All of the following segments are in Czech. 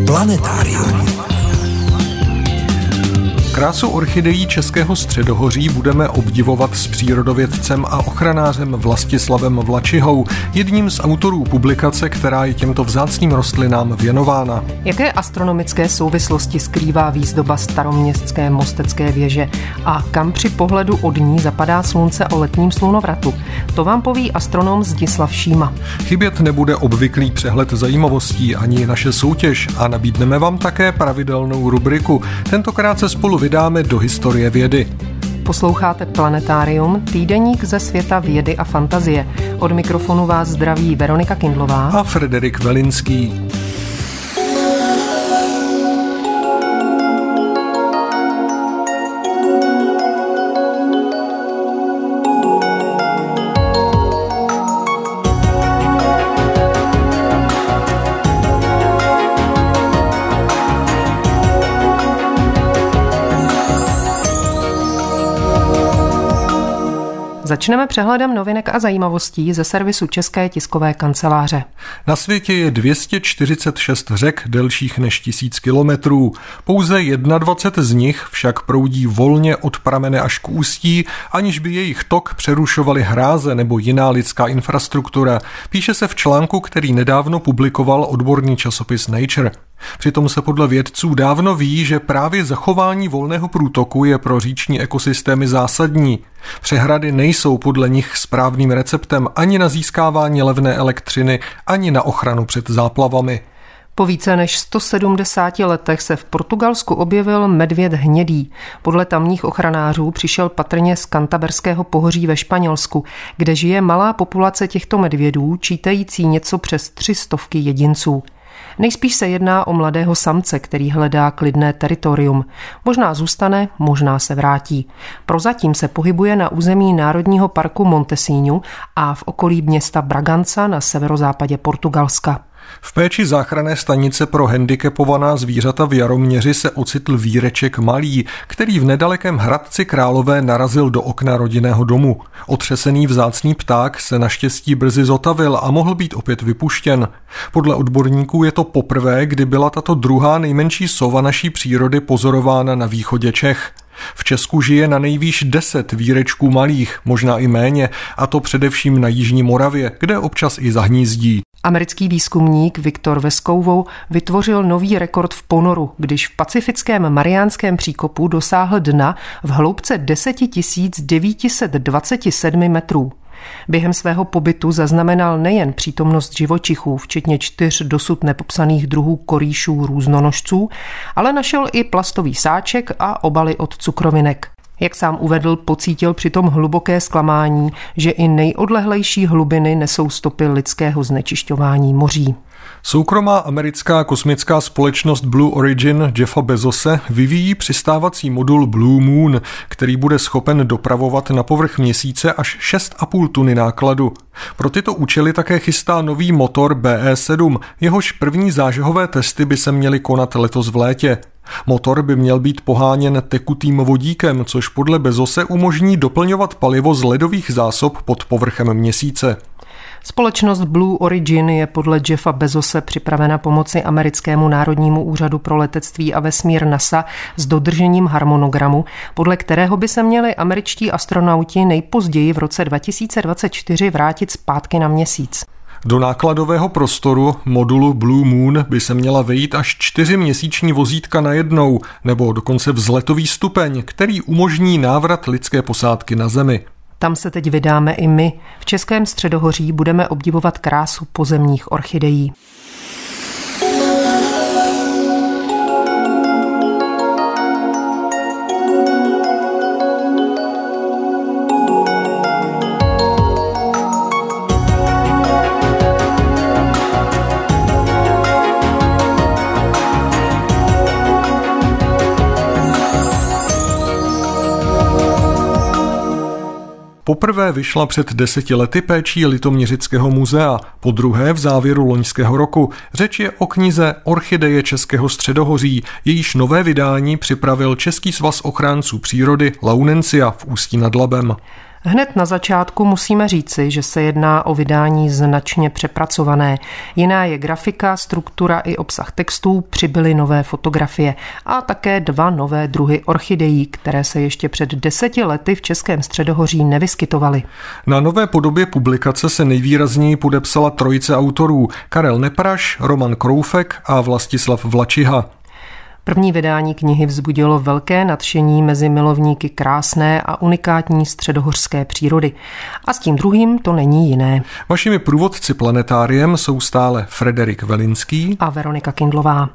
Planetárium. Krásu orchidejí Českého středohoří budeme obdivovat s přírodovědcem a ochranářem Vlastislavem Vlačihou, jedním z autorů publikace, která je těmto vzácným rostlinám věnována. Jaké astronomické souvislosti skrývá výzdoba staroměstské Mostecké věže a kam při pohledu od ní zapadá slunce o letním slunovratu? To vám poví astronom Zdislav Šíma. Chybět nebude obvyklý přehled zajímavostí ani naše soutěž a nabídneme vám také pravidelnou rubriku. Tentokrát se spolu vydáme do historie vědy. Posloucháte Planetárium, týdeník ze světa vědy a fantazie. Od mikrofonu vás zdraví Veronika Kindlová a Frederik Velinský. Začneme přehledem novinek a zajímavostí ze servisu České tiskové kanceláře. Na světě je 246 řek delších než 1000 kilometrů. Pouze 21 z nich však proudí volně od pramene až k ústí, aniž by jejich tok přerušovaly hráze nebo jiná lidská infrastruktura. Píše se v článku, který nedávno publikoval odborný časopis Nature. Přitom se podle vědců dávno ví, že právě zachování volného průtoku je pro říční ekosystémy zásadní. Přehrady nejsou podle nich správným receptem ani na získávání levné elektřiny, ani na ochranu před záplavami. Po více než 170 letech se v Portugalsku objevil medvěd hnědý. Podle tamních ochranářů přišel patrně z Kantaberského pohoří ve Španělsku, kde žije malá populace těchto medvědů, čítající něco přes 300 jedinců. Nejspíš se jedná o mladého samce, který hledá klidné teritorium. Možná zůstane, možná se vrátí. Prozatím se pohybuje na území Národního parku Montesínu a v okolí města Bragança na severozápadě Portugalska. V péči záchranné stanice pro handicapovaná zvířata v Jaroměři se ocitl výreček malý, který v nedalekém Hradci Králové narazil do okna rodinného domu. Otřesený vzácný pták se naštěstí brzy zotavil a mohl být opět vypuštěn. Podle odborníků je to poprvé, kdy byla tato druhá nejmenší sova naší přírody pozorována na východě Čech. V Česku žije na nejvýš 10 výrečků malých, možná i méně, a to především na jižní Moravě, kde občas i zahnízdí. Americký výzkumník Viktor Vescouvou vytvořil nový rekord v ponoru, když v pacifickém Mariánském příkopu dosáhl dna v hloubce 10 927 metrů. Během svého pobytu zaznamenal nejen přítomnost živočichů, včetně 4 dosud nepopsaných druhů korýšů různonožců, ale našel i plastový sáček a obaly od cukrovinek. Jak sám uvedl, pocítil přitom hluboké zklamání, že i nejodlehlejší hlubiny nesou stopy lidského znečišťování moří. Soukromá americká kosmická společnost Blue Origin Jeffa Bezose vyvíjí přistávací modul Blue Moon, který bude schopen dopravovat na povrch Měsíce až 6,5 tuny nákladu. Pro tyto účely také chystá nový motor BE-7, jehož první zážehové testy by se měly konat letos v létě. Motor by měl být poháněn tekutým vodíkem, což podle Bezose umožní doplňovat palivo z ledových zásob pod povrchem Měsíce. Společnost Blue Origin je podle Jeffa Bezose připravena pomoci americkému národnímu úřadu pro letectví a vesmír NASA s dodržením harmonogramu, podle kterého by se měli američtí astronauti nejpozději v roce 2024 vrátit zpátky na Měsíc. Do nákladového prostoru modulu Blue Moon by se měla vejít až 4 měsíční vozítka najednou, nebo dokonce vzletový stupeň, který umožní návrat lidské posádky na Zemi. Tam se teď vydáme i my. V Českém středohoří budeme obdivovat krásu pozemních orchidejí. Poprvé vyšla před 10 lety péčí Litoměřického muzea, podruhé v závěru loňského roku. Řeč je o knize Orchideje Českého středohoří, jejíž nové vydání připravil Český svaz ochránců přírody Launencia v Ústí nad Labem. Hned na začátku musíme říci, že se jedná o vydání značně přepracované. Jiná je grafika, struktura i obsah textů, přibyly nové fotografie a také 2 nové druhy orchidejí, které se ještě před 10 lety v Českém středohoří nevyskytovaly. Na nové podobě publikace se nejvýrazněji podepsala trojice autorů Karel Nepraš, Roman Kroufek a Vlastislav Vlačiha. První vydání knihy vzbudilo velké nadšení mezi milovníky krásné a unikátní středohořské přírody. A s tím druhým to není jiné. Vašimi průvodci planetáriem jsou stále Frederik Velinský a Veronika Kindlová.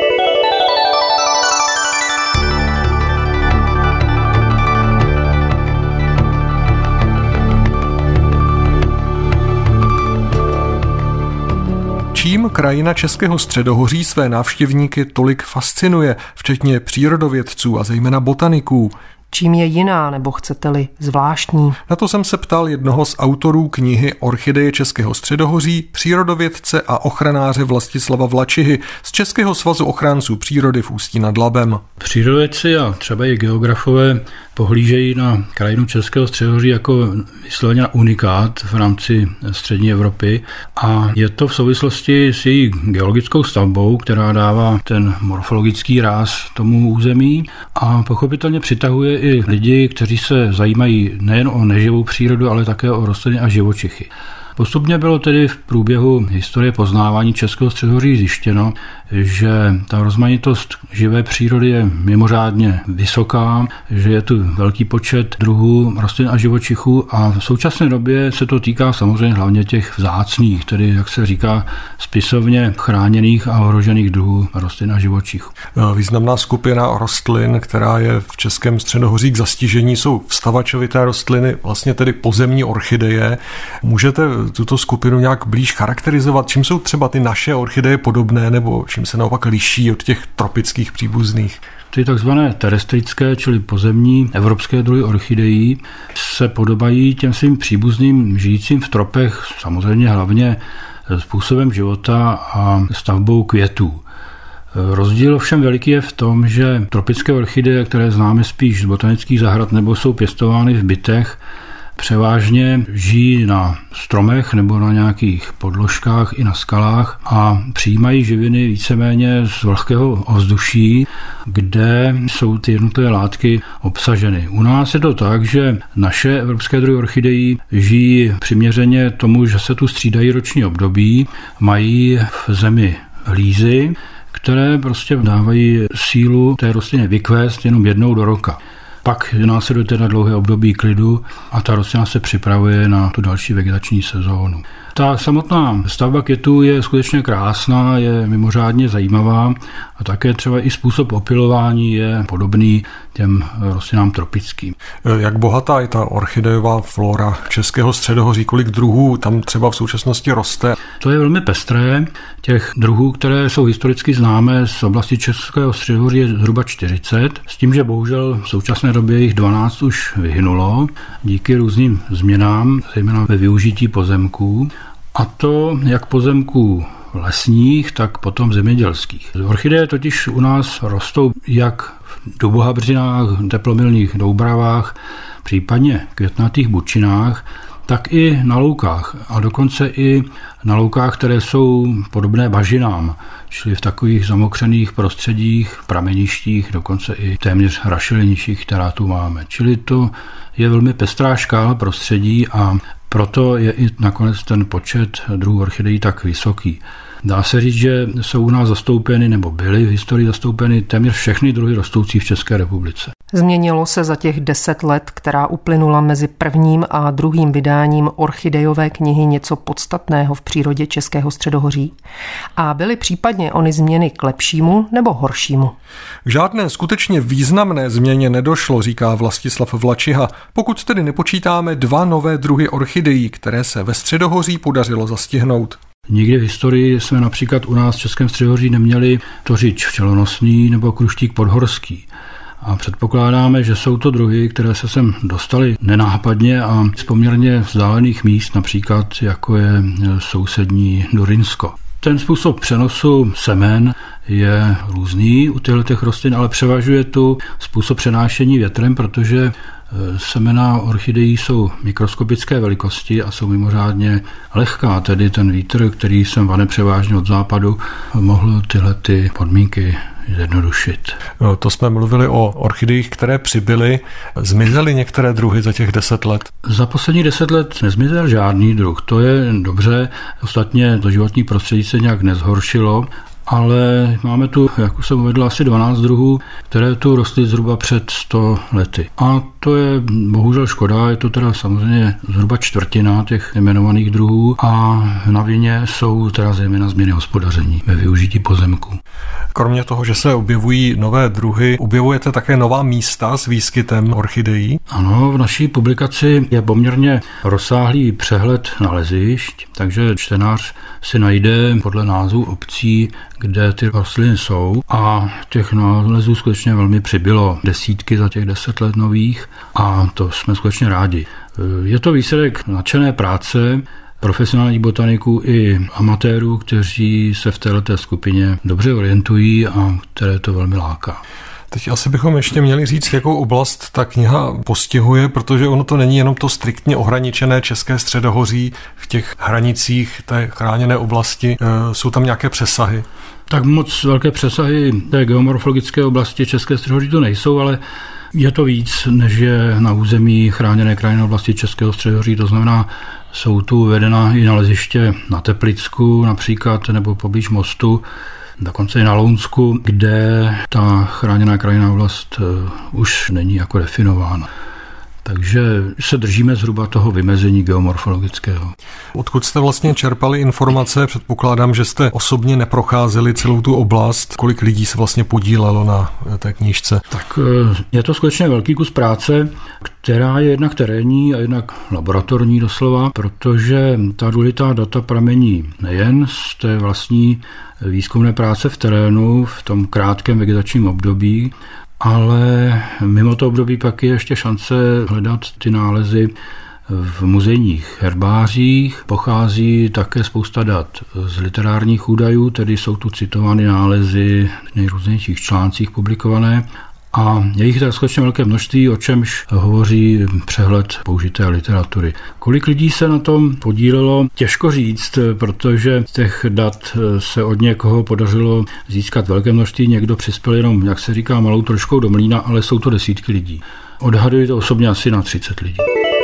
Čím krajina Českého středohoří své návštěvníky tolik fascinuje, včetně přírodovědců a zejména botaniků? Čím je jiná, nebo chcete-li zvláštní? Na to jsem se ptal jednoho z autorů knihy Orchideje Českého středohoří, přírodovědce a ochranáře Vlastislava Vlačihy z Českého svazu ochránců přírody v Ústí nad Labem. Přírodovědci a třeba i geografové pohlížejí na krajinu Českého středohoří jako vysloveně unikát v rámci střední Evropy a je to v souvislosti s její geologickou stavbou, která dává ten morfologický ráz tomu území a pochopitelně přitahuje i lidi, kteří se zajímají nejen o neživou přírodu, ale také o rostliny a živočichy. Postupně bylo tedy v průběhu historie poznávání Českého středohoří zjištěno, že ta rozmanitost živé přírody je mimořádně vysoká, že je tu velký počet druhů rostlin a živočichů a v současné době se to týká samozřejmě hlavně těch vzácných, tedy jak se říká spisovně chráněných a ohrožených druhů rostlin a živočichů. Významná skupina rostlin, která je v Českém středohoří k zastižení, jsou vstavačovité rostliny, vlastně tedy pozemní orchideje. Můžete tuto skupinu nějak blíž charakterizovat? Čím jsou třeba ty naše orchideje podobné nebo čím se naopak liší od těch tropických příbuzných? Ty takzvané terestrické, čili pozemní evropské druhy orchidejí se podobají těm svým příbuzným žijícím v tropech, samozřejmě hlavně způsobem života a stavbou květů. Rozdíl ovšem veliký je v tom, že tropické orchideje, které známe spíš z botanických zahrad nebo jsou pěstovány v bytech, převážně žijí na stromech nebo na nějakých podložkách i na skalách a přijímají živiny víceméně z vlhkého ovzduší, kde jsou ty jednotlivé látky obsaženy. U nás je to tak, že naše evropské druhy orchidejí žijí přiměřeně tomu, že se tu střídají roční období, mají v zemi hlízy, které prostě dávají sílu té rostlině vykvést jenom jednou do roka. Pak následuje teda dlouhé období klidu a ta rostlina se připravuje na tu další vegetační sezónu. Ta samotná stavba květů je skutečně krásná, je mimořádně zajímavá a také třeba i způsob opylování je podobný těm rostlinám tropickým. Jak bohatá je ta orchidejová flora Českého středohoří? Kolik druhů tam třeba v současnosti roste? To je velmi pestré. Těch druhů, které jsou historicky známé z oblasti Českého středohoří, je zhruba 40, s tím, že bohužel v současné době jich 12 už vyhynulo díky různým změnám, zejména ve využití pozemků. A to jak pozemků lesních, tak potom zemědělských. Orchideje totiž u nás rostou jak v dubohabřinách, teplomilných doubravách, případně květnatých bučinách, tak i na loukách. A dokonce i na loukách, které jsou podobné bažinám, čili v takových zamokřených prostředích, prameništích, dokonce i téměř rašeliništích, která tu máme. Čili to je velmi pestrá škála prostředí a proto je i nakonec ten počet druhů orchidejí tak vysoký. Dá se říct, že jsou u nás zastoupeny nebo byly v historii zastoupeny téměř všechny druhy rostoucí v České republice. Změnilo se za těch 10 let, která uplynula mezi prvním a druhým vydáním orchidejové knihy něco podstatného v přírodě Českého středohoří? A byly případně ony změny k lepšímu nebo horšímu? K žádné skutečně významné změně nedošlo, říká Vlastislav Vlačiha, pokud tedy nepočítáme 2 nové druhy orchidejí, které se ve středohoří podařilo zastihnout. Nikdy v historii jsme například u nás v Českém středohoří neměli tořič včelonosný nebo kruštík podhorský. A předpokládáme, že jsou to druhy, které se sem dostaly nenápadně a z poměrně vzdálených míst, například jako je sousední Durinsko. Ten způsob přenosu semen je různý u těchto rostlin, ale převažuje tu způsob přenášení větrem, protože Semena orchidejí jsou mikroskopické velikosti a jsou mimořádně lehká, tedy ten vítr, který sem vane převážně od západu, mohl tyhle ty podmínky zjednodušit. No, to jsme mluvili o orchidejích, které přibyly. Zmizely některé druhy za těch 10 let? Za poslední 10 let nezmizel žádný druh. To je dobře. Ostatně to životní prostředí se nějak nezhoršilo, ale máme tu, jak už jsem uvedl, asi 12 druhů, které tu rostly zhruba před 100 lety. A to je bohužel škoda, je to teda samozřejmě zhruba čtvrtina těch jmenovaných druhů a na vině jsou teda zejména změny hospodaření ve využití pozemků. Kromě toho, že se objevují nové druhy, objevujete také nová místa s výskytem orchidejí? Ano, v naší publikaci je poměrně rozsáhlý přehled nalezišť, takže čtenář si najde podle názvu obcí, kde ty rostliny jsou a těch nálezů skutečně velmi přibylo, desítky za těch 10 let nových a to jsme skutečně rádi. Je to výsledek nadšené práce profesionálních botaniků i amatérů, kteří se v této skupině dobře orientují a které to velmi láká. Teď asi bychom ještě měli říct, jakou oblast ta kniha postihuje, protože ono to není jenom to striktně ohraničené České středohoří. V těch hranicích té chráněné oblasti jsou tam nějaké přesahy. Tak moc velké přesahy té geomorfologické oblasti České středohoří to nejsou, ale je to víc, než je na území chráněné krajinné oblasti Českého středohoří. To znamená, jsou tu vedena i naleziště na Teplicku například, nebo poblíž Mostu, dokonce i na Lounsku, kde ta chráněná krajinná oblast už není jako definována. Takže se držíme zhruba toho vymezení geomorfologického. Odkud jste vlastně čerpali informace? Předpokládám, že jste osobně neprocházeli celou tu oblast. Kolik lidí se vlastně podílelo na té knížce? Tak je to skutečně velký kus práce, která je jednak terénní a jednak laboratorní doslova, protože ta důležitá data pramení nejen z té vlastní výzkumné práce v terénu v tom krátkém vegetačním období, ale mimo to období pak je ještě šance hledat ty nálezy v muzejních herbářích. Pochází také spousta dat z literárních údajů, tedy jsou tu citovány nálezy v nejrůznějších článcích publikované. A je jich skutečně velké množství, o čemž hovoří přehled použité literatury. Kolik lidí se na tom podílelo, těžko říct, protože těch dat se od někoho podařilo získat velké množství, někdo přispěl jenom, jak se říká, malou troškou do mlýna, ale jsou to desítky lidí. Odhaduji to osobně asi na 30 lidí.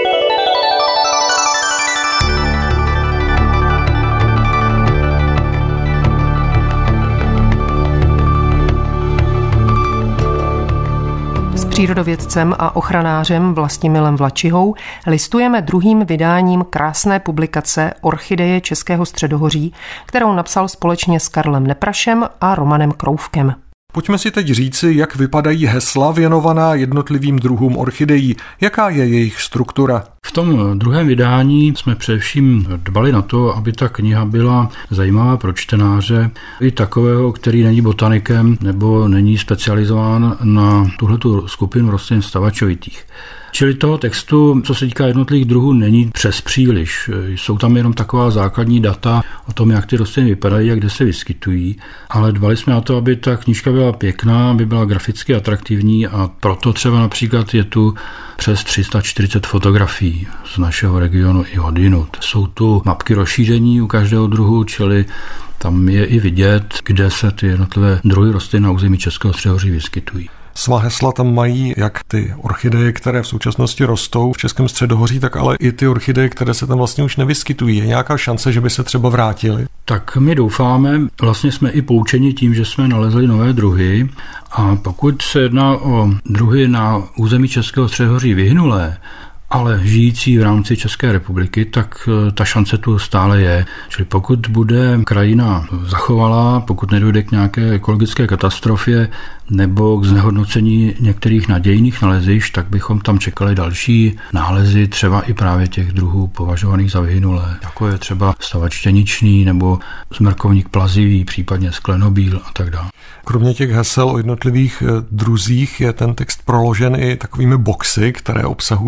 Přírodovědcem a ochranářem Vlastimilem Vlačihou listujeme druhým vydáním krásné publikace Orchideje Českého středohoří, kterou napsal společně s Karlem Neprašem a Romanem Kroufkem. Pojďme si teď říci, jak vypadají hesla věnovaná jednotlivým druhům orchidejí. Jaká je jejich struktura? V tom druhém vydání jsme především dbali na to, aby ta kniha byla zajímavá pro čtenáře, i takového, který není botanikem nebo není specializován na tuhletu skupinu rostlin stavačovitých. Čili toho textu, co se týká jednotlivých druhů, není přes příliš. Jsou tam jenom taková základní data o tom, jak ty rostliny vypadají a kde se vyskytují, ale dbali jsme na to, aby ta knížka byla pěkná, aby byla graficky atraktivní a proto třeba například je tu přes 340 fotografií z našeho regionu i odjinud. Jsou tu mapky rozšíření u každého druhu, čili tam je i vidět, kde se ty jednotlivé druhy rostlin na území Českého středohoří vyskytují. Svá hesla tam mají jak ty orchideje, které v současnosti rostou v Českém středohoří, tak ale i ty orchideje, které se tam vlastně už nevyskytují. Je nějaká šance, že by se třeba vrátily? Tak my doufáme, vlastně jsme i poučeni tím, že jsme nalezli nové druhy a pokud se jedná o druhy na území Českého středohoří vyhynulé, ale žijící v rámci České republiky, tak ta šance tu stále je. Čili pokud bude krajina zachovalá, pokud nedojde k nějaké ekologické katastrofě nebo k znehodnocení některých nadějných nalezišť, tak bychom tam čekali další nálezy, třeba i právě těch druhů považovaných za vyhynulé, jako je třeba stavač štěničný nebo smrkovník plazivý, případně sklenobíl a tak dále. Kromě těch hesel o jednotlivých druzích je ten text proložen i takovými boxy, které obsahují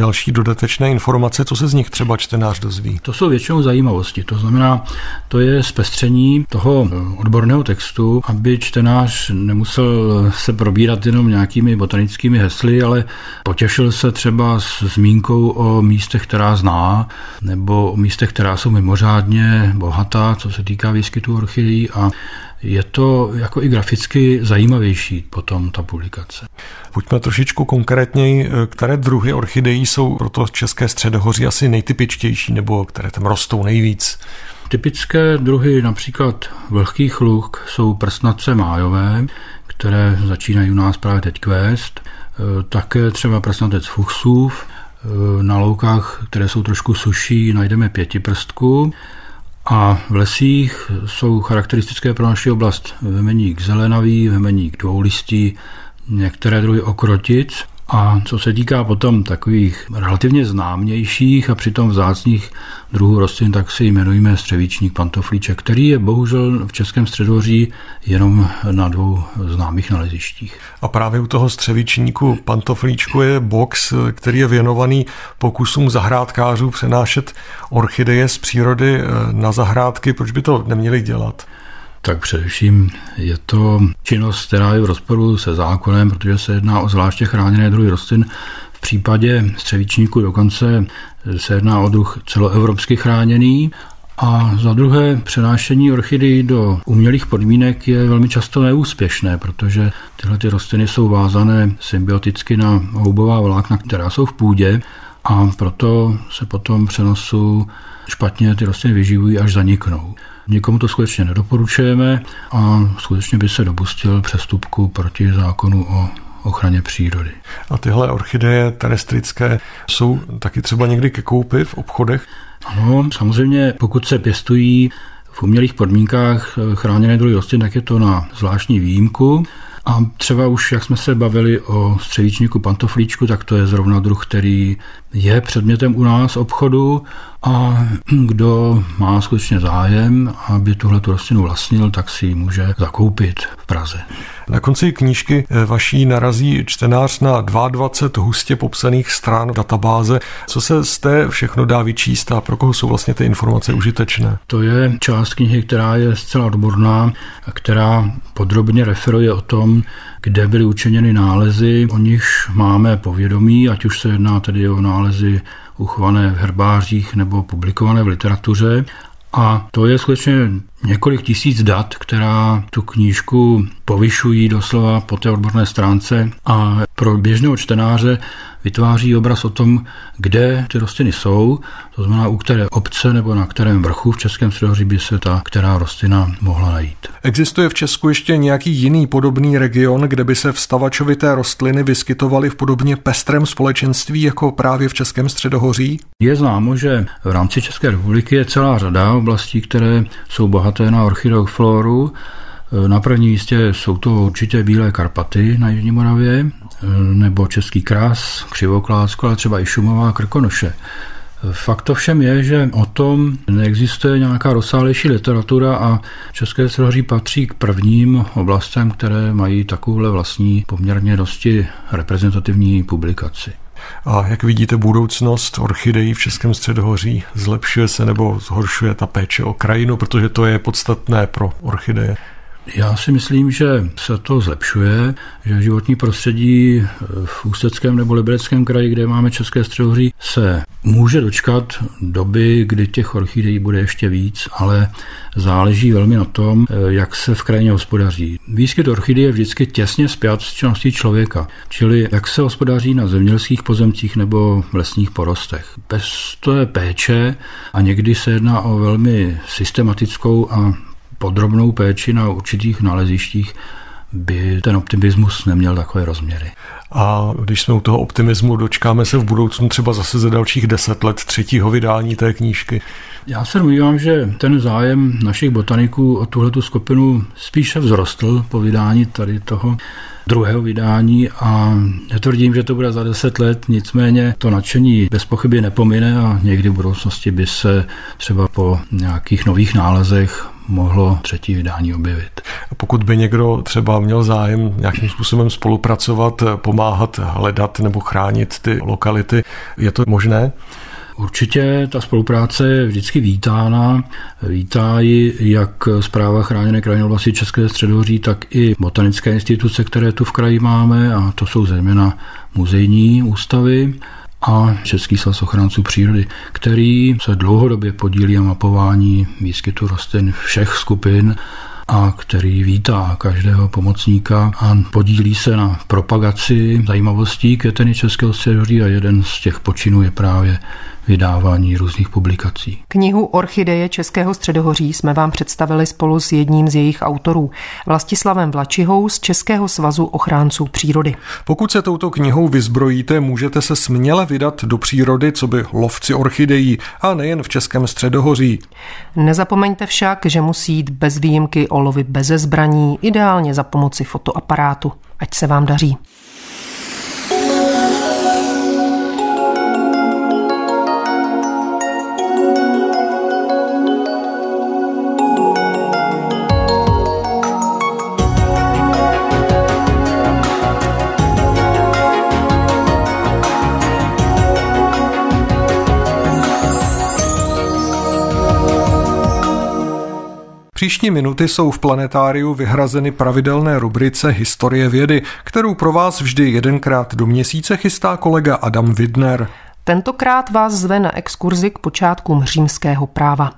další dodatečné informace, co se z nich třeba čtenář dozví? To jsou většinou zajímavosti, to znamená, to je zpestření toho odborného textu, aby čtenář nemusel se probírat jenom nějakými botanickými hesly, ale potěšil se třeba s zmínkou o místech, která zná, nebo o místech, která jsou mimořádně bohatá, co se týká výskytu orchidejí, a je to jako i graficky zajímavější potom ta publikace. Pojďme trošičku konkrétněji, které druhy orchidejí jsou pro to České středohoří asi nejtypičtější, nebo které tam rostou nejvíc? Typické druhy například vlhkých luk jsou prsnatce májové, které začínají u nás právě teď kvést, také třeba prsnatec fuchsův, na loukách, které jsou trošku suší, najdeme pětiprstku, a v lesích jsou charakteristické pro naši oblast vemeník zelenavý, vemeník dvoulistý, některé druhy okrotic. A co se týká potom takových relativně známějších a přitom vzácných druhů rostlin, tak si jmenujeme střevíčník pantoflíček, který je bohužel v Českém středohoří jenom na 2 známých nalezištích. A právě u toho střevíčníku pantoflíčku je box, který je věnovaný pokusům zahrádkářů přenášet orchideje z přírody na zahrádky. Proč by to neměli dělat? Tak především je to činnost, která je v rozporu se zákonem, protože se jedná o zvláště chráněné druhy rostlin. V případě střevíčníku dokonce se jedná o druh celoevropsky chráněný. A za druhé, přenášení orchidejí do umělých podmínek je velmi často neúspěšné, protože tyhle ty rostliny jsou vázané symbioticky na houbová vlákna, která jsou v půdě, a proto se potom přenosu špatně ty rostliny vyživují, až zaniknou. Nikomu to skutečně nedoporučujeme a skutečně by se dopustil přestupku proti zákonu o ochraně přírody. A tyhle orchideje terestrické jsou taky třeba někdy ke koupi v obchodech? Ano, samozřejmě, pokud se pěstují v umělých podmínkách chráněné druhy rostlin, tak je to na zvláštní výjimku. A třeba už, jak jsme se bavili o střevíčníku pantoflíčku, tak to je zrovna druh, který je předmětem u nás obchodu, a kdo má skutečně zájem, aby tuhletu rostlinu vlastnil, tak si ji může zakoupit v Praze. Na konci knížky vaší narazí čtenář na 22 hustě popsaných stran databáze. Co se z té všechno dá vyčíst a pro koho jsou vlastně ty informace užitečné? To je část knihy, která je zcela odborná, která podrobně referuje o tom, kde byly učiněny nálezy, o nichž máme povědomí, ať už se jedná tedy o nálezy uchované v herbářích nebo publikované v literatuře. A to je skutečně několik tisíc dat, která tu knížku povyšují doslova po té odborné stránce a pro běžného čtenáře vytváří obraz o tom, kde ty rostliny jsou, to znamená u které obce nebo na kterém vrchu v Českém středohoří by se ta která rostlina mohla najít. Existuje v Česku ještě nějaký jiný podobný region, kde by se vstavačovité rostliny vyskytovaly v podobně pestrém společenství jako právě v Českém středohoří? Je známo, že v rámci České republiky je celá řada oblastí, které jsou bohaté na orchideovou floru. Na prvním místě jsou to určitě Bílé Karpaty na Jižní Moravě, nebo Český kras, Křivoklátsko, ale třeba i Šumavá Krkonoše. Fakt ovšem je, že o tom neexistuje nějaká rozsáhlejší literatura a České středohoří patří k prvním oblastem, které mají takovouhle vlastní poměrně dosti reprezentativní publikaci. A jak vidíte budoucnost orchidejí v Českém středohoří? Zlepšuje se nebo zhoršuje ta péče o krajinu, protože to je podstatné pro orchideje? Já si myslím, že se to zlepšuje, že životní prostředí v Ústeckém nebo Libereckém kraji, kde máme České středohoří, se může dočkat doby, kdy těch orchidejí bude ještě víc, ale záleží velmi na tom, jak se v krajině hospodaří. Výskyt orchidejí je vždycky těsně spjat s činností člověka, čili jak se hospodaří na zemědělských pozemcích nebo v lesních porostech. Bez té péče, a někdy se jedná o velmi systematickou a podrobnou péči na určitých nalezištích, by ten optimismus neměl takové rozměry. A když jsme u toho optimismu, dočkáme se v budoucnu třeba zase za dalších 10 let 3. vydání té knížky? Já se domnívám, že ten zájem našich botaniků o tuhletu skupinu spíše vzrostl po vydání tady toho 2. vydání a netvrdím, že to bude za 10 let, nicméně to nadšení bez pochyby nepomine a někdy v budoucnosti by se třeba po nějakých nových nálezech mohlo třetí vydání objevit. Pokud by někdo třeba měl zájem nějakým způsobem spolupracovat, pomáhat hledat nebo chránit ty lokality, je to možné? Určitě ta spolupráce je vždycky vítána. Vítá ji jak Správa chráněné krajinné oblasti České středohoří, tak i botanické instituce, které tu v kraji máme, a to jsou zejména muzejní ústavy a Český svaz ochránců přírody, který se dlouhodobě podílí na mapování výskytu rostlin všech skupin a který vítá každého pomocníka a podílí se na propagaci zajímavostí květeny Českého středohoří a jeden z těch počinů je právě vydávání různých publikací. Knihu Orchideje Českého středohoří jsme vám představili spolu s jedním z jejich autorů, Vlastislavem Vlačihou z Českého svazu ochránců přírody. Pokud se touto knihou vyzbrojíte, můžete se směle vydat do přírody, coby lovci orchidejí, a nejen v Českém středohoří. Nezapomeňte však, že musí jít bez výjimky o lovy beze zbraní, ideálně za pomoci fotoaparátu. Ať se vám daří. Příští minuty jsou v Planetáriu vyhrazeny pravidelné rubrice Historie vědy, kterou pro vás vždy jedenkrát do měsíce chystá kolega Adam Widner. Tentokrát vás zve na exkurzi k počátkům římského práva.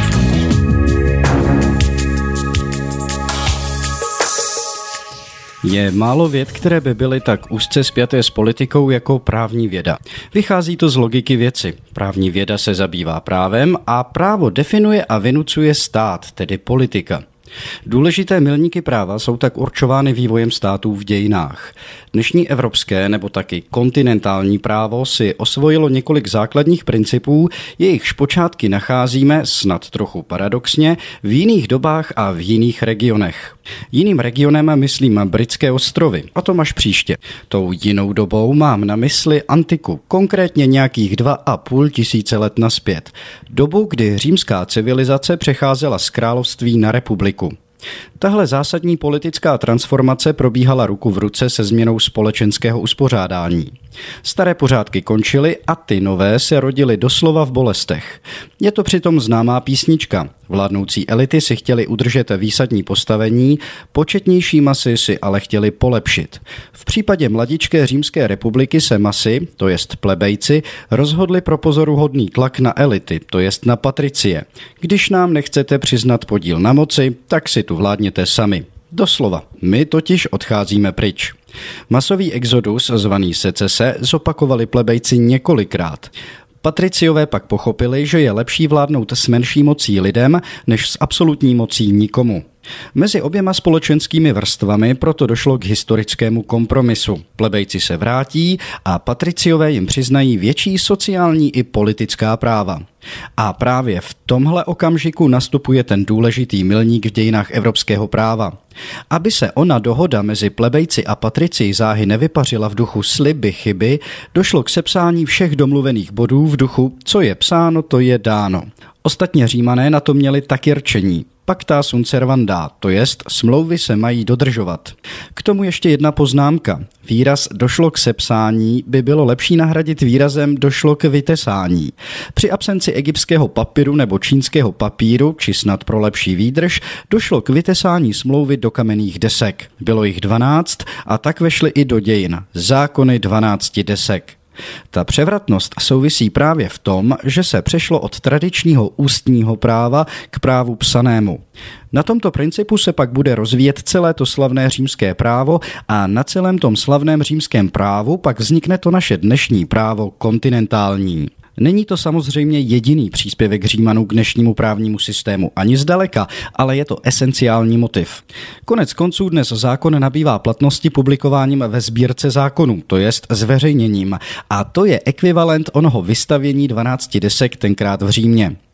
Je málo věd, které by byly tak úzce spjaté s politikou jako právní věda. Vychází to z logiky věci. Právní věda se zabývá právem a právo definuje a vynucuje stát, tedy politika. Důležité milníky práva jsou tak určovány vývojem států v dějinách. Dnešní evropské nebo taky kontinentální právo si osvojilo několik základních principů, jejichž počátky nacházíme, snad trochu paradoxně, v jiných dobách a v jiných regionech. Jiným regionem myslím Britské ostrovy, a to až příště. Tou jinou dobou mám na mysli antiku, konkrétně nějakých 2,5 tisíce let nazpět. Dobu, kdy římská civilizace přecházela z království na republiku. Tahle zásadní politická transformace probíhala ruku v ruce se změnou společenského uspořádání. Staré pořádky končily a ty nové se rodily doslova v bolestech. Je to přitom známá písnička. Vládnoucí elity si chtěli udržet výsadní postavení, početnější masy si ale chtěli polepšit. V případě mladičké římské republiky se masy, to jest plebejci, rozhodli pro pozoruhodný tlak na elity, to jest na patricie. Když nám nechcete přiznat podíl na moci, tak si tu vládněte sami. Doslova, my totiž odcházíme pryč. Masový exodus, zvaný secese, zopakovali plebejci několikrát. Patriciové pak pochopili, že je lepší vládnout s menší mocí lidem, než s absolutní mocí nikomu. Mezi oběma společenskými vrstvami proto došlo k historickému kompromisu. Plebejci se vrátí a patriciové jim přiznají větší sociální i politická práva. A právě v tomhle okamžiku nastupuje ten důležitý milník v dějinách evropského práva. Aby se ona dohoda mezi plebejci a patricii záhy nevypařila v duchu sliby chyby, došlo k sepsání všech domluvených bodů v duchu co je psáno, to je dáno. Ostatně Římané na to měli taky rčení. Pacta sunt servanda, to jest smlouvy se mají dodržovat. K tomu ještě jedna poznámka. Výraz došlo k sepsání by bylo lepší nahradit výrazem došlo k vytesání. Při absenci egyptského papíru nebo čínského papíru, či snad pro lepší výdrž, došlo k vytesání smlouvy do kamenných desek. Bylo jich 12 a tak vešly i do dějin. Zákony 12 desek. Ta převratnost souvisí právě v tom, že se přešlo od tradičního ústního práva k právu psanému. Na tomto principu se pak bude rozvíjet celé to slavné římské právo a na celém tom slavném římském právu pak vznikne to naše dnešní právo kontinentální. Není to samozřejmě jediný příspěvek Římanů k dnešnímu právnímu systému, ani zdaleka, ale je to esenciální motiv. Konec konců dnes zákon nabývá platnosti publikováním ve sbírce zákonů, to jest zveřejněním, a to je ekvivalent onoho vystavění 12 desek tenkrát v Římě.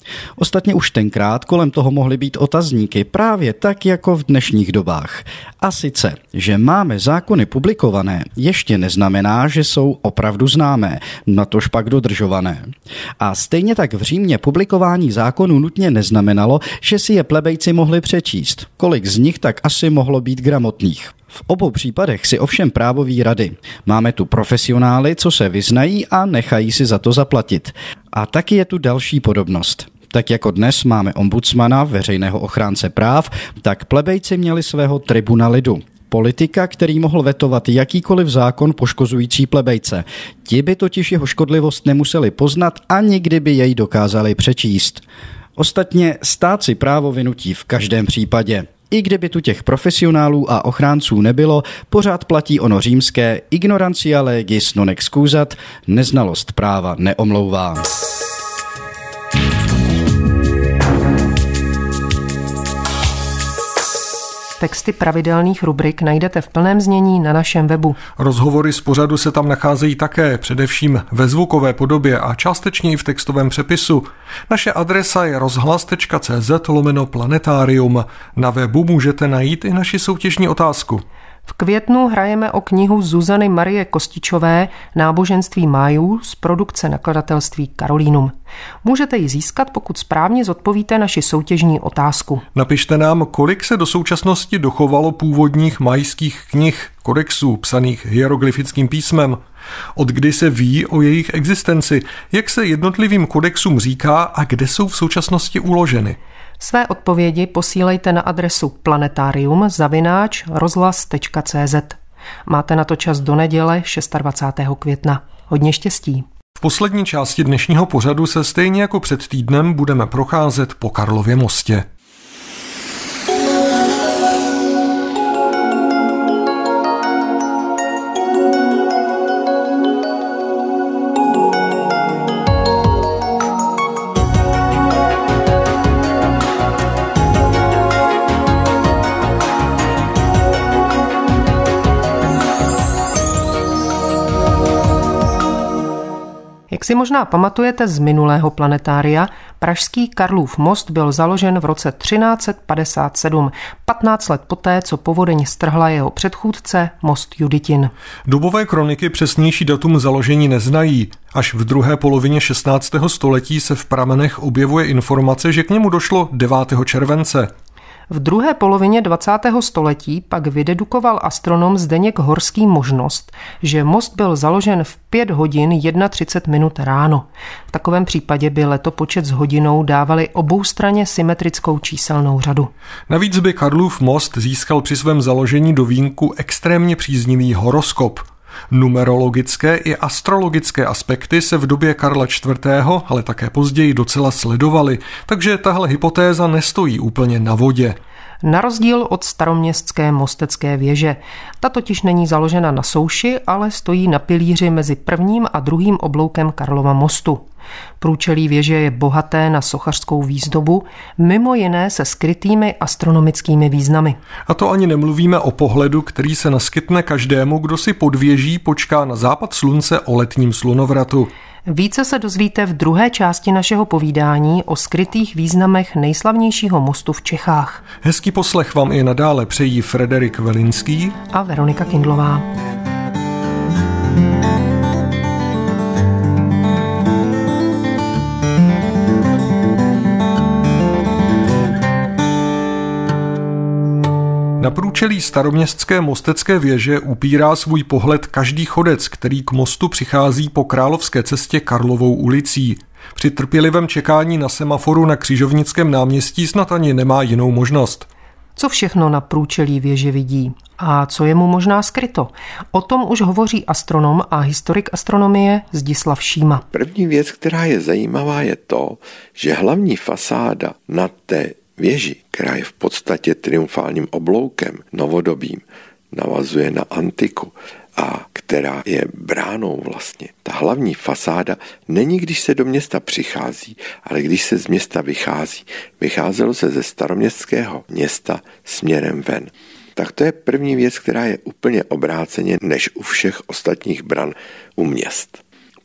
Ostatně už tenkrát kolem toho mohly být otazníky, právě tak jako v dnešních dobách. A sice, že máme zákony publikované, ještě neznamená, že jsou opravdu známé, natož pak dodržované. A stejně tak v Římě publikování zákonů nutně neznamenalo, že si je plebejci mohli přečíst. Kolik z nich tak asi mohlo být gramotných. V obou případech si ovšem právo ví rady. Máme tu profesionály, co se vyznají a nechají si za to zaplatit. A taky je tu další podobnost. Tak jako dnes máme ombudsmana, veřejného ochránce práv, tak plebejci měli svého tribuna lidu. Politika, který mohl vetovat jakýkoliv zákon poškozující plebejce. Ti by totiž jeho škodlivost nemuseli poznat a nikdy by jej dokázali přečíst. Ostatně stát si právo vynutí v každém případě. I kdyby tu těch profesionálů a ochránců nebylo, pořád platí ono římské ignorantia legis non excusat, neznalost práva neomlouvá. Texty pravidelných rubrik najdete v plném znění na našem webu. Rozhovory z pořadu se tam nacházejí také, především ve zvukové podobě a částečně i v textovém přepisu. Naše adresa je rozhlas.cz/planetarium. Na webu můžete najít i naši soutěžní otázku. V květnu hrajeme o knihu Zuzany Marie Kostičové Náboženství májů z produkce nakladatelství Karolínum. Můžete ji získat, pokud správně zodpovíte naši soutěžní otázku. Napište nám, kolik se do současnosti dochovalo původních majských knih, kodexů psaných hieroglyfickým písmem. Od kdy se ví o jejich existenci, jak se jednotlivým kodexům říká a kde jsou v současnosti uloženy. Své odpovědi posílejte na adresu planetarium@rozhlas.cz. Máte na to čas do neděle 26. května. Hodně štěstí. V poslední části dnešního pořadu se stejně jako před týdnem budeme procházet po Karlově mostě. Jak si možná pamatujete z minulého planetária, pražský Karlův most byl založen v roce 1357, 15 let poté, co povodeň strhla jeho předchůdce most Juditin. Dobové kroniky přesnější datum založení neznají. Až v druhé polovině 16. století se v pramenech objevuje informace, že k němu došlo 9. července. V druhé polovině 20. století pak vydedukoval astronom Zdeněk Horský možnost, že most byl založen v 5 hodin 31 minut ráno. V takovém případě by letopočet s hodinou dávali oboustranně symetrickou číselnou řadu. Navíc by Karlův most získal při svém založení do vínku extrémně příznivý horoskop. Numerologické i astrologické aspekty se v době Karla IV., ale také později docela sledovaly, takže tahle hypotéza nestojí úplně na vodě. Na rozdíl od staroměstské mostecké věže. Ta totiž není založena na souši, ale stojí na pilíři mezi prvním a druhým obloukem Karlova mostu. Průčelí věže je bohaté na sochařskou výzdobu, mimo jiné se skrytými astronomickými významy. A to ani nemluvíme o pohledu, který se naskytne každému, kdo si pod věží počká na západ slunce o letním slunovratu. Více se dozvíte v druhé části našeho povídání o skrytých významech nejslavnějšího mostu v Čechách. Hezký poslech vám i nadále přejí Frederik Velinský a Veronika Kindlová. Na průčelí staroměstské mostecké věže upírá svůj pohled každý chodec, který k mostu přichází po Královské cestě Karlovou ulicí. Při trpělivém čekání na semaforu na Křižovnickém náměstí snad ani nemá jinou možnost. Co všechno na průčelí věže vidí a co je mu možná skryto? O tom už hovoří astronom a historik astronomie Zdislav Šíma. První věc, která je zajímavá, je to, že hlavní fasáda na té věži, která je v podstatě triumfálním obloukem novodobým, navazuje na antiku a která je bránou vlastně. Ta hlavní fasáda není, když se do města přichází, ale když se z města vychází. Vycházelo se ze staroměstského města směrem ven. Tak to je první věc, která je úplně obráceně než u všech ostatních bran u měst.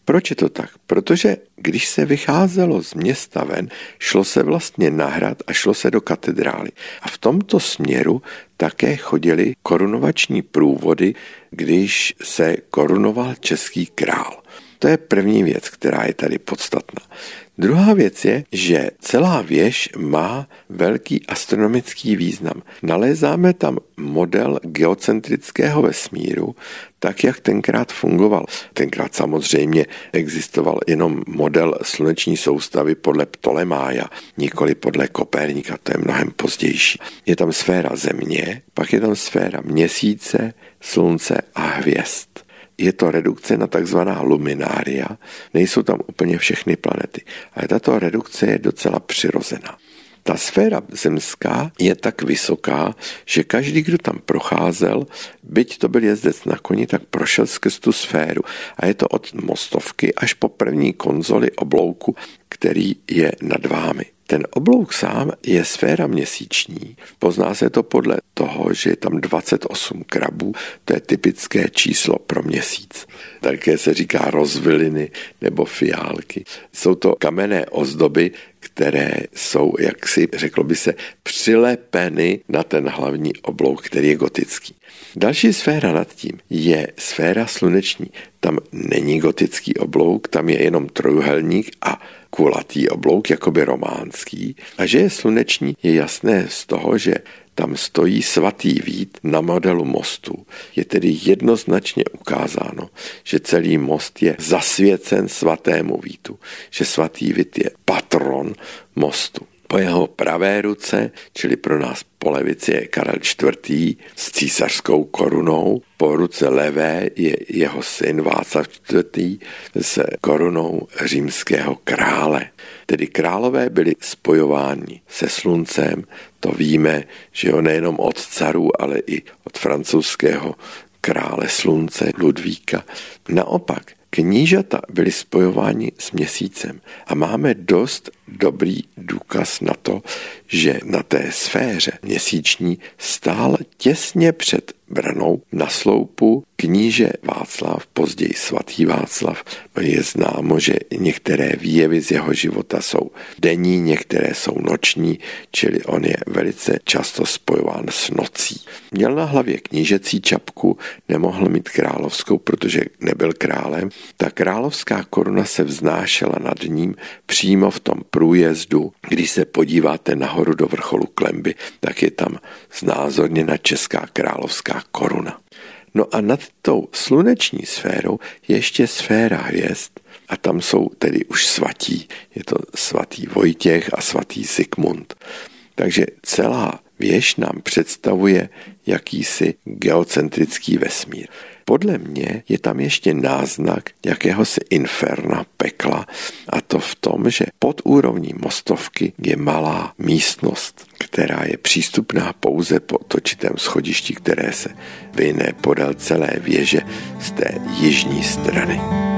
Proč je to tak? Protože když se vycházelo z města ven, šlo se vlastně na hrad a šlo se do katedrály. A v tomto směru také chodily korunovační průvody, když se korunoval český král. To je první věc, která je tady podstatná. Druhá věc je, že celá věž má velký astronomický význam. Nalézáme tam model geocentrického vesmíru, tak jak tenkrát fungoval. Tenkrát samozřejmě existoval jenom model sluneční soustavy podle Ptolemája, nikoli podle Koperníka, to je mnohem pozdější. Je tam sféra Země, pak je tam sféra Měsíce, Slunce a hvězd. Je to redukce na takzvaná luminária, nejsou tam úplně všechny planety, ale tato redukce je docela přirozená. Ta sféra zemská je tak vysoká, že každý, kdo tam procházel, byť to byl jezdec na koni, tak prošel skrz tu sféru. A je to od mostovky až po první konzoli oblouku, který je nad vámi. Ten oblouk sám je sféra měsíční. Pozná se to podle toho, že je tam 28 krabů, to je typické číslo pro měsíc. Také se říká rozviliny nebo fiálky. Jsou to kamenné ozdoby, které jsou, jaksi řeklo by se, přilepeny na ten hlavní oblouk, který je gotický. Další sféra nad tím je sféra sluneční. Tam není gotický oblouk, tam je jenom trojúhelník a kulatý oblouk, jakoby románský. A že je sluneční, je jasné z toho, že tam stojí svatý Vít na modelu mostu. Je tedy jednoznačně ukázáno, že celý most je zasvěcen svatému Vítu, že svatý Vít je patron mostu. Po jeho pravé ruce, čili pro nás po levici, je Karel IV. S císařskou korunou, po ruce levé je jeho syn Václav IV. S korunou římského krále. Tedy králové byli spojováni se sluncem, to víme, že jo, nejenom od carů, ale i od francouzského krále slunce Ludvíka. Naopak, knížata byli spojováni s měsícem a máme dost dobrý důkaz na to, že na té sféře měsíční stál těsně před branou na sloupu kníže Václav, později svatý Václav. Je známo, že některé výjevy z jeho života jsou denní, některé jsou noční, čili on je velice často spojován s nocí. Měl na hlavě knížecí čapku, nemohl mít královskou, protože nebyl králem. Ta královská koruna se vznášela nad ním přímo v tom průjezdu. Když se podíváte nahoru do vrcholu klenby, tak je tam znázorněna česká královská koruna. No a nad tou sluneční sférou je ještě sféra hvězd a tam jsou tedy už svatí. Je to svatý Vojtěch a svatý Zikmund. Takže celá věž nám představuje jakýsi geocentrický vesmír. Podle mě je tam ještě náznak jakéhosi inferna, pekla, a to v tom, že pod úrovní mostovky je malá místnost, která je přístupná pouze po točitém schodišti, které se vyne podél celé věže z té jižní strany.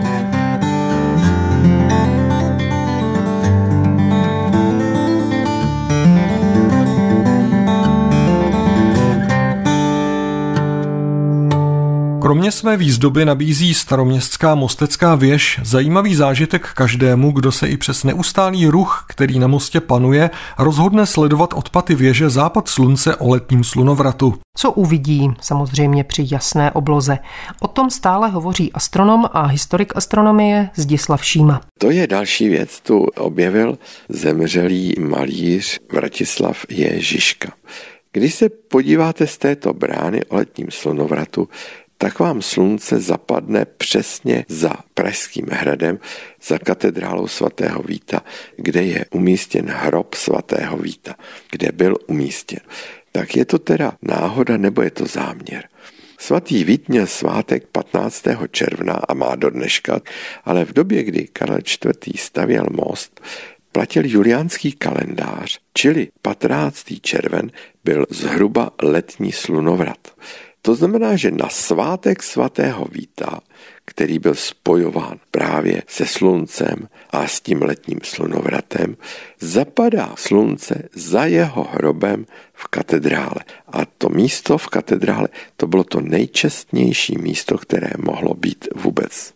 Kromě své výzdoby nabízí staroměstská mostecká věž zajímavý zážitek každému, kdo se i přes neustálý ruch, který na mostě panuje, rozhodne sledovat od paty věže západ slunce o letním slunovratu. Co uvidí, samozřejmě při jasné obloze. O tom stále hovoří astronom a historik astronomie Zdislav Šíma. To je další věc, tu objevil zemřelý malíř Vratislav J. Žižka. Když se podíváte z této brány o letním slunovratu, tak vám slunce zapadne přesně za Pražským hradem, za katedrálou svatého Víta, kde je umístěn hrob svatého Víta, kde byl umístěn. Tak je to teda náhoda nebo je to záměr? Svatý Vít měl svátek 15. června a má do dneška, ale v době, kdy Karel IV. Stavěl most, platil juliánský kalendář, čili 15. červen byl zhruba letní slunovrat. To znamená, že na svátek svatého Víta, který byl spojován právě se sluncem a s tím letním slunovratem, zapadá slunce za jeho hrobem v katedrále. A to místo v katedrále, to bylo to nejčestnější místo, které mohlo být vůbec.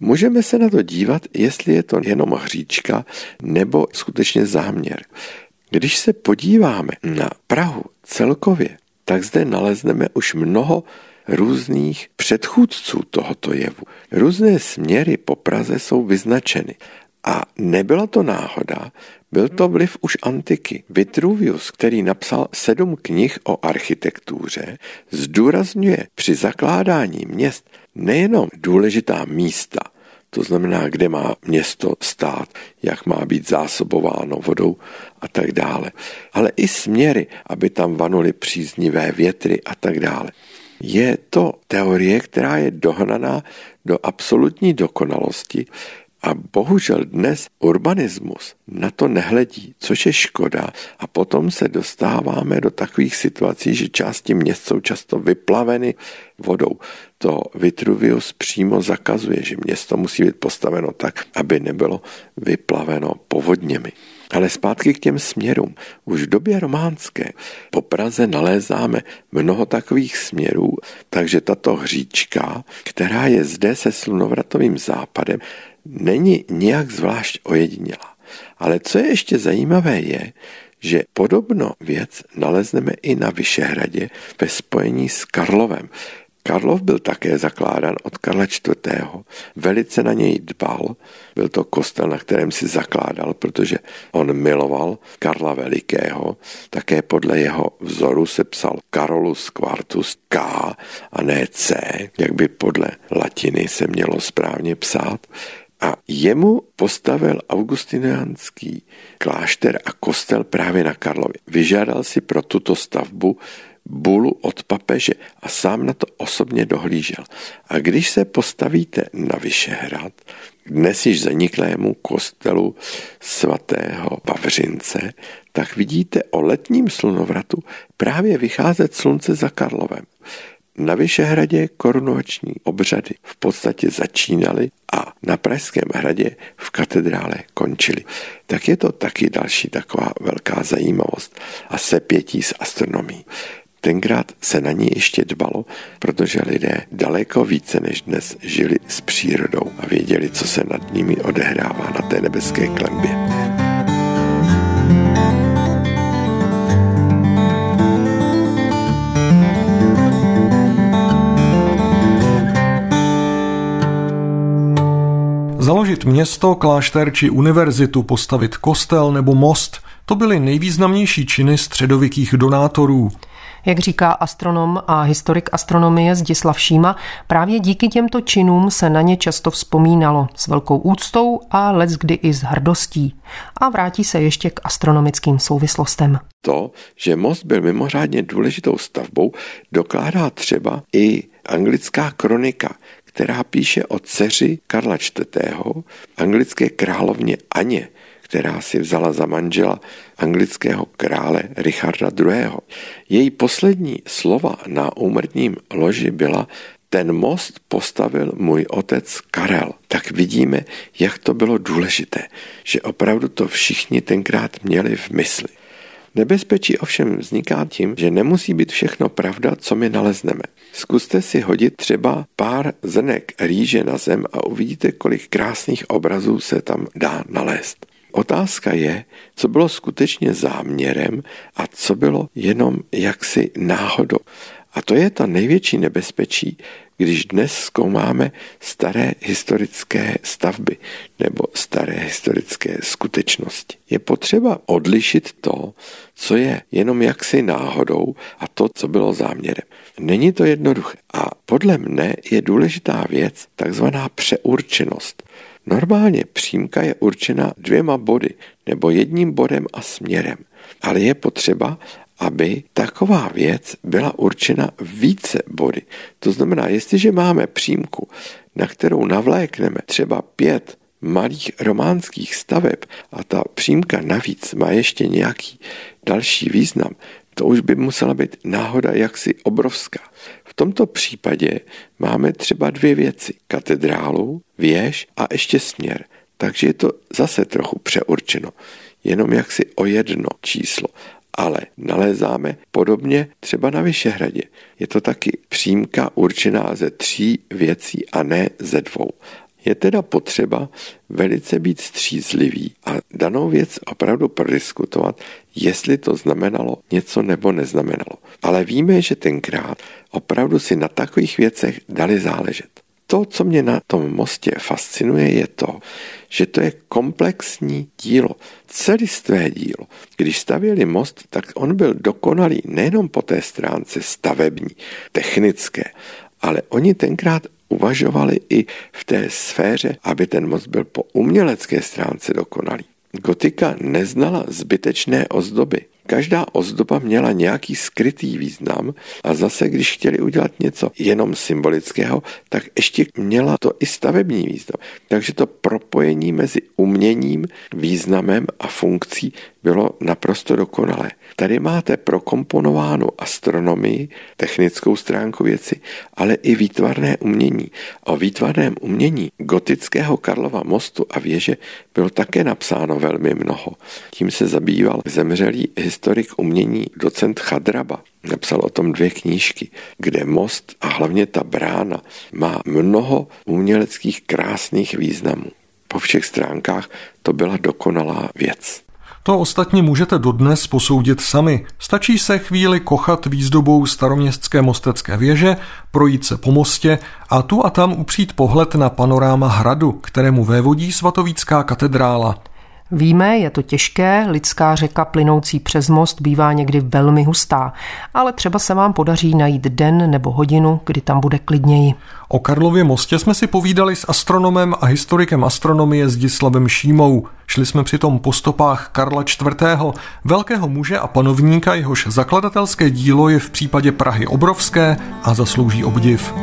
Můžeme se na to dívat, jestli je to jenom hříčka nebo skutečně záměr. Když se podíváme na Prahu celkově, tak zde nalezneme už mnoho různých předchůdců tohoto jevu. Různé směry po Praze jsou vyznačeny. A nebyla to náhoda, byl to vliv už antiky. Vitruvius, který napsal 7 knih o architektuře, zdůrazňuje při zakládání měst nejenom důležitá místa, to znamená, kde má město stát, jak má být zásobováno vodou a tak dále, ale i směry, aby tam vanuly příznivé větry a tak dále. Je to teorie, která je dohnaná do absolutní dokonalosti a bohužel dnes urbanismus na to nehledí, což je škoda a potom se dostáváme do takových situací, že části měst jsou často vyplaveny vodou. To Vitruvius přímo zakazuje, že město musí být postaveno tak, aby nebylo vyplaveno povodněmi. Ale zpátky k těm směrům. Už v době románské po Praze nalézáme mnoho takových směrů, takže tato hříčka, která je zde se slunovratovým západem, není nijak zvlášť ojedinělá. Ale co je ještě zajímavé je, že podobnou věc nalezneme i na Vyšehradě ve spojení s Karlovem. Karlov byl také zakládán od Karla IV. Velice na něj dbal. Byl to kostel, na kterém si zakládal, protože on miloval Karla Velikého. Také podle jeho vzoru se psal Carolus Quartus K a ne C, jak by podle latiny se mělo správně psát. A jemu postavil augustiniánský klášter a kostel právě na Karlově. Vyžádal si pro tuto stavbu bulu od papeže a sám na to osobně dohlížel. A když se postavíte na Vyšehrad, dnes již zaniklému kostelu svatého Vavřince, tak vidíte o letním slunovratu právě vycházet slunce za Karlovem. Na Vyšehradě korunovační obřady v podstatě začínaly a na Pražském hradě v katedrále končily. Tak je to taky další taková velká zajímavost a sepětí s astronomií. Tenkrát se na ní ještě dbalo, protože lidé daleko více než dnes žili s přírodou a věděli, co se nad nimi odehrává na té nebeské klenbě. Založit město, klášter či univerzitu, postavit kostel nebo most, to byly nejvýznamnější činy středověkých donátorů. Jak říká astronom a historik astronomie Zdislav Šíma, právě díky těmto činům se na ně často vzpomínalo s velkou úctou a leckdy i s hrdostí. A vrátí se ještě k astronomickým souvislostem. To, že most byl mimořádně důležitou stavbou, dokládá třeba i anglická kronika, která píše o dceři Karla IV., anglické královně Aně, která si vzala za manžela anglického krále Richarda II. Její poslední slova na úmrtním loži byla: ten most postavil můj otec Karel. Tak vidíme, jak to bylo důležité, že opravdu to všichni tenkrát měli v mysli. Nebezpečí ovšem vzniká tím, že nemusí být všechno pravda, co my nalezneme. Zkuste si hodit třeba pár zrnek rýže na zem a uvidíte, kolik krásných obrazů se tam dá nalézt. Otázka je, co bylo skutečně záměrem a co bylo jenom jaksi náhodou. A to je ta největší nebezpečí, když dnes zkoumáme staré historické stavby nebo staré historické skutečnosti. Je potřeba odlišit to, co je jenom jaksi náhodou a to, co bylo záměrem. Není to jednoduché. A podle mne je důležitá věc takzvaná přeurčenost. Normálně přímka je určena 2 body nebo 1 bodem a směrem, ale je potřeba, aby taková věc byla určena více body. To znamená, jestliže máme přímku, na kterou navlékneme třeba 5 malých románských staveb a ta přímka navíc má ještě nějaký další význam, to už by musela být náhoda jaksi obrovská. V tomto případě máme třeba 2 věci. Katedrálu, věž a ještě směr. Takže je to zase trochu přeurčeno. Jenom jaksi o 1 číslo. Ale nalézáme podobně třeba na Vyšehradě. Je to taky přímka určená ze 3 věcí a ne ze 2. Je teda potřeba velice být střízlivý a danou věc opravdu prodiskutovat, jestli to znamenalo něco nebo neznamenalo. Ale víme, že tenkrát opravdu si na takových věcech dali záležet. To, co mě na tom mostě fascinuje, je to, že to je komplexní dílo, celistvé dílo. Když stavěli most, tak on byl dokonalý nejenom po té stránce stavební, technické, ale oni tenkrát uvažovali i v té sféře, aby ten most byl po umělecké stránce dokonalý. Gotika neznala zbytečné ozdoby. Každá ozdoba měla nějaký skrytý význam a zase, když chtěli udělat něco jenom symbolického, tak ještě měla to i stavební význam. Takže to propojení mezi uměním, významem a funkcí bylo naprosto dokonalé. Tady máte prokomponovánu astronomii, technickou stránku věci, ale i výtvarné umění. O výtvarném umění gotického Karlova mostu a věže bylo také napsáno velmi mnoho. Tím se zabýval zemřelý historik umění docent Chadraba. Napsal o tom 2 knížky, kde most a hlavně ta brána má mnoho uměleckých krásných významů. Po všech stránkách to byla dokonalá věc. To ostatně můžete dodnes posoudit sami. Stačí se chvíli kochat výzdobou staroměstské mostecké věže, projít se po mostě a tu a tam upřít pohled na panoráma hradu, kterému vévodí svatovícká katedrála. Víme, je to těžké, lidská řeka plynoucí přes most bývá někdy velmi hustá, ale třeba se vám podaří najít den nebo hodinu, kdy tam bude klidněji. O Karlově mostě jsme si povídali s astronomem a historikem astronomie Zdislavem Šímou. Šli jsme přitom po stopách Karla IV., velkého muže a panovníka, jehož zakladatelské dílo je v případě Prahy obrovské a zaslouží obdiv.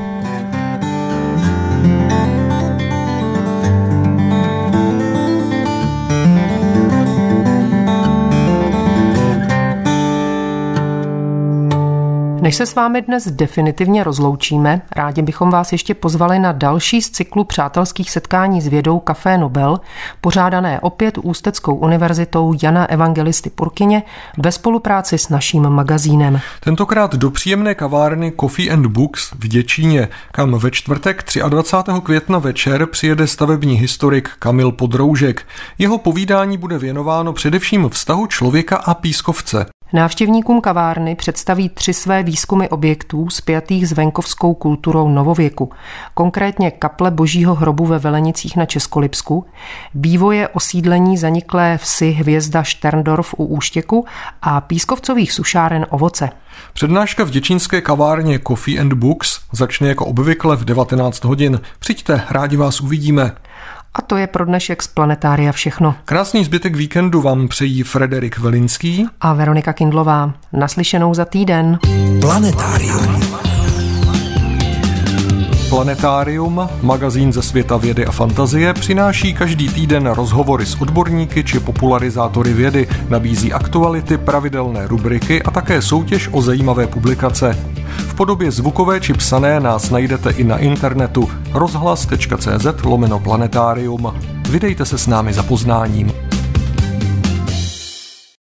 Než se s vámi dnes definitivně rozloučíme, rádi bychom vás ještě pozvali na další z cyklu přátelských setkání s vědou Café Nobel, pořádané opět Ústeckou univerzitou Jana Evangelisty Purkyně ve spolupráci s naším magazínem. Tentokrát do příjemné kavárny Coffee and Books v Děčíně, kam ve čtvrtek 23. května večer přijede stavební historik Kamil Podroužek. Jeho povídání bude věnováno především vztahu člověka a pískovce. Návštěvníkům kavárny představí 3 své výzkumy objektů spjatých s venkovskou kulturou novověku, konkrétně kaple Božího hrobu ve Velenicích na Českolipsku, vývoje osídlení zaniklé vsi Hvězda Šterndorf u Úštěku a pískovcových sušáren Ovoce. Přednáška v děčínské kavárně Coffee and Books začne jako obvykle v 19 hodin. Přijďte, rádi vás uvidíme. A to je pro dnešek z Planetária všechno. Krásný zbytek víkendu vám přejí Frederik Velinský a Veronika Kindlová. Naslyšenou za týden. Planetárium. Planetárium, magazín ze světa vědy a fantazie, přináší každý týden rozhovory s odborníky či popularizátory vědy, nabízí aktuality, pravidelné rubriky a také soutěž o zajímavé publikace. V podobě zvukové či psané nás najdete i na internetu rozhlas.cz/planetarium. Vydejte se s námi za poznáním.